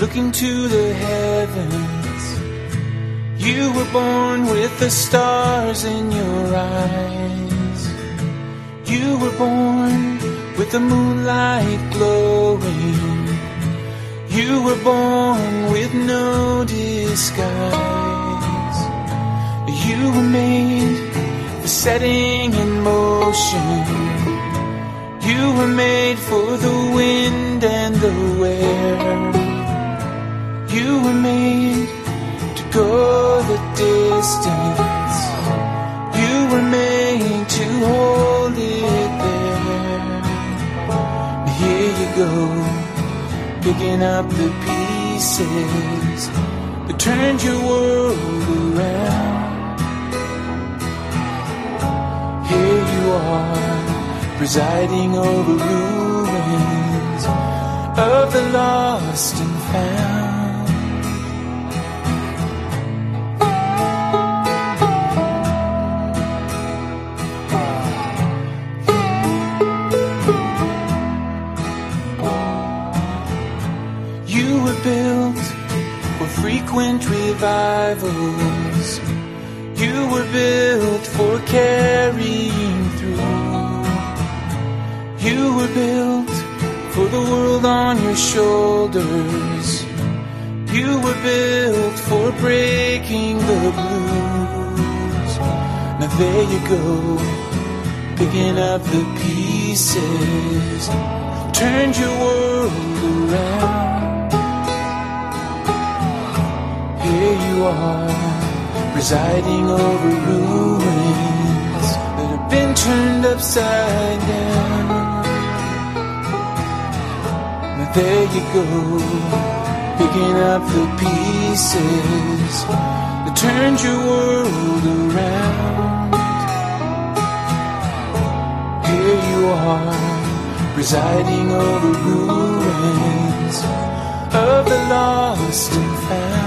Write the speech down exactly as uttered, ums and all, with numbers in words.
looking to the heavens. You were born with the stars in your eyes. You were born with the moonlight glowing. You were born with no disguise. You were made for setting in motion. You were made for the wind and the wear. You were made to go the distance. You were made to hold it there. Now here you go, picking up the pieces that turned your world around. Here you are, presiding over ruins of the lost and found. You were built for frequent revivals. You were built for carrying through. You were built for the world on your shoulders. You were built for breaking the blues. Now there you go, picking up the pieces, turned your world around. Here you are, presiding over ruins that have been turned upside down. Now there you go, picking up the pieces that turned your world around. Here you are, presiding over ruins of the lost and found.